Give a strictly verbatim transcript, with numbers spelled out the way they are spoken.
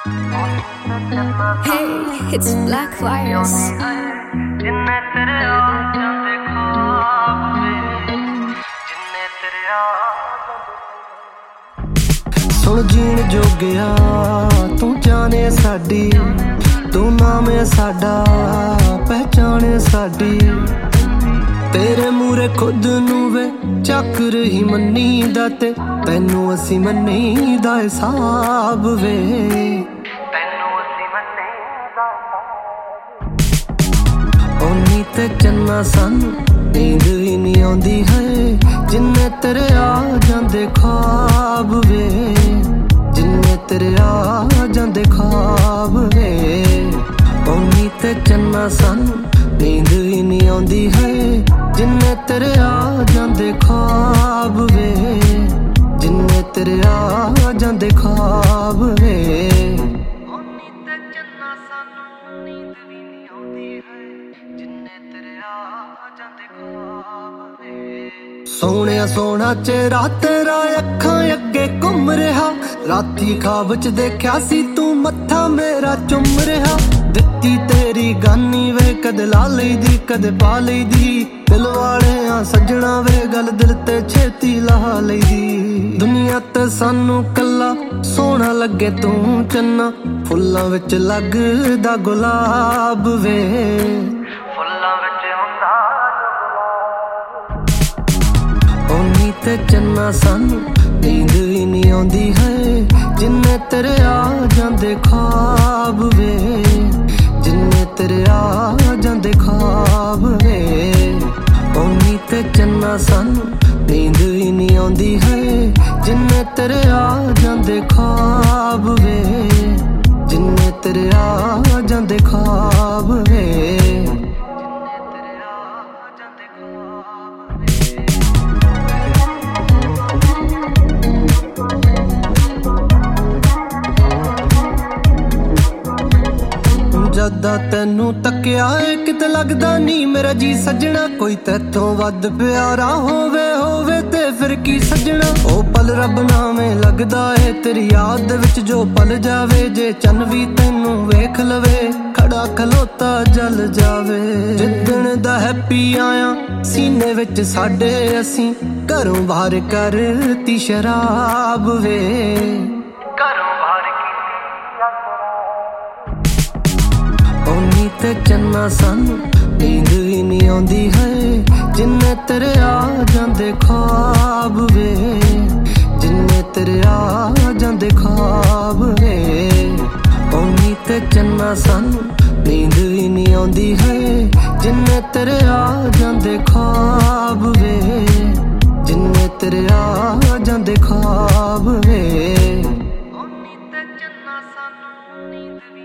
Hey, it's Black Virus. ਸੁਣ ਜੀਣ ਜੋਗਿਆ ਤੂੰ ਜਾਣੇ ਸਾਡੀ, ਤੂੰ ਨਾਮ ਏ ਸਾਡਾ ਪਹਿਚਾਣ ਸਾਡੀ। ਤੇਰੇ ਮੂਰੇ ਖੁਦ ਨੂੰ ਵੇ ਚੱਕ ਰਹੀ ਮੰਨੀ ਦਾ, ਤੇ ਤੈਨੂੰ ਅਸੀਂ ਮੰਨੀ ਦਾ ਹਿਸਾਬ ਵੇ। ਤੈਨੂੰ ਅਸੀਂ ਮੰਨੀ ਦਾ ਓਨੀ ਤੇ ਚੰਨਾ ਸਾਨੂੰ ਨੀਂਦ ਹੀ ਨਹੀਂ ਆਉਂਦੀ ਹੈ, ਜਿੰਨੇ ਤੇਰੇ ਆ ਜਾਂਦੇ ਖ਼ਵਾਬ ਵੇ, ਜਿੰਨੇ ਤੇਰੇ ਆ ਜਾਂਦੇ ਖ਼ਵਾਬ ਵੇ। ਓਨੀ ਤੇ ਚੰਨਾ ਸਾਨੂੰ ਨੀਂਦ ਹੀ ਨਹੀਂ ਆਉਂਦੀ ਹੈ, ਜਿੰਨੇ ਤੇਰੇ ਆ ਜਾਂਦੇ ਖ਼ਵਾਬ ਵੇ, ਜਿੰਨੇ ਤੇਰੇ ਆ ਜਾਂਦੇ ਖ਼ਵਾਬ ਵੇ। ਓਨੀ ਤੇ ਚੰਨਾ ਸਾਨੂੰ ਨੀਂਦ ਵੀ ਨਹੀਂ ਆਉਂਦੀ ਹੈ, ਜਿੰਨੇ ਤੇਰੇ ਆ ਜਾਂਦੇ ਖ਼ਵਾਬ ਵੇ। ਸੋਹਣਿਆ ਸੋਹਣਾ ਚਿਹਰਾ ਤੇਰਾ ਅੱਖਾਂ ਅੱਗੇ ਘੁੰਮ ਰਿਹਾ, ਰਾਤੀ ਖ਼ਾਬ ਚ ਦੇਖਿਆ ਸੀ ਤੂੰ ਮੱਥਾ ਮੇਰਾ ਚੁੰਮ ਰਿਹਾ। ਦਿੱਤੀ ਤੇਰੀ ਗਾਨੀ ਵੇ ਕਦੇ ਲਾ ਲਈ ਦੀ ਕਦੇ ਪਾ ਲਈ ਦੀ, ਦਿਲ ਵਾਲੇ ਆ ਸੱਜਣਾ ਵੇ ਗੱਲ ਦਿਲ ਤੇ ਛੇਤੀ ਲਾ ਲਈ ਦੀ। ਦੁਨੀਆ ਤੇ ਸਾਨੂੰ ਕੱਲਾ ਸੋਹਣਾ ਲੱਗੇ ਤੂੰ ਚੰਨਾ, ਫੁੱਲਾਂ ਵਿੱਚ ਲੱਗਦਾ ਗੁਲਾਬ ਵੇ, ਫੁੱਲਾਂ ਵਿੱਚ ਹੁੰਦਾ ਗੁਲਾਬ। ਓਨੀ ਤੇ ਚੰਨਾ ਸਾਨੂੰ ਨੀਂਦ ਵੀ ਨਹੀਂ ਆਉਂਦੀ ਹੈ, ਜਿੰਨੇ ਤੇਰੇ ਆ ਜਾਂਦੇ ਖ਼ਵਾਬ ਵੇ, ਜਿੰਨੇ ਤੇਰੇ ਆ ਜਾਂਦੇ ਖ਼ਵਾਬ ਵੇ। ਓਨੀ ਤੇ ਚੰਨਾ ਸਾਨੂੰ ਨੀਂਦ ਵੀ ਨਹੀਂ ਆਉਂਦੀ ਹੈ, ਜਿੰਨੇ ਤੇਰੇ ਆ ਜਾਂਦੇ ਖ਼ਵਾਬ ਵੇ, ਜਿੰਨੇ ਤੇਰੇ ਆ ਜਾਂਦੇ ਖ਼ਵਾਬ ਵੇ। ਜਦਾਂ ਤੈਨੂੰ ਤੱਕਿਆ ਏ ਕਿਤੇ ਲੱਗਦਾ ਨੀ ਮੇਰਾ ਜੀ ਸੱਜਣਾ, ਕੋਈ ਤੈਥੋਂ ਵੱਧ ਪਿਆਰਾ ਹੋਵੇ ਹੋਵੇ ਤੇ ਫਿਰ ਕੀ ਸੱਜਣਾ। ਉਹ ਪਲ ਰੱਬ ਨਾਵੇਂ ਲੱਗਦਾ ਏ ਤੇਰੀ ਯਾਦ ਵਿੱਚ ਜੋ ਪਲ ਜਾਵੇ, ਜੇ ਚੰਨ ਵੀ ਤੈਨੂੰ ਵੇਖ ਲਵੇ ਖੜਾ ਖਲੋਤਾ ਜਲ ਜਾਵੇ। ਜਿੱਦਣ ਦਾ ਹੈਪੀ ਆਇਆ ਸੀਨੇ ਵਿੱਚ ਸਾਡੇ, ਅਸੀਂ ਘਰੋਂ ਬਾਹਰ ਕਰਤੀ ਸ਼ਰਾਬ ਵੇ, ਘਰੋਂ ਤੇ ਚੰਨਾ ਸਾਨੂੰ ਨੀਂਦ ਵੀ ਨਹੀਂ ਆਉਂਦੀ ਹੈ, ਜਿੰਨੇ ਤੇਰੇ ਆ ਜਾਂਦੇ ਖ਼ਵਾਬ ਵੇ, ਜਿੰਨੇ ਤੇਰੇ ਆ ਜਾਂਦੇ ਖ਼ਵਾਬ ਵੇ। ਓਨੀ ਤੇ ਚੰਨਾ ਸਾਨੂੰ ਨੀਂਦ ਵੀ ਨਹੀਂ ਆਉਂਦੀ ਹੈ, ਜਿੰਨੇ ਤੇਰੇ ਆ ਜਾਂਦੇ ਖ਼ਵਾਬ ਵੇ, ਜਿੰਨੇ ਤੇਰੇ ਆ ਜਾਂਦੇ ਖ਼ਵਾਬ ਵੇ। ਓਨੀ ਤੇ ਚੰਨਾ ਸਾਨੂੰ ਨੀਂਦ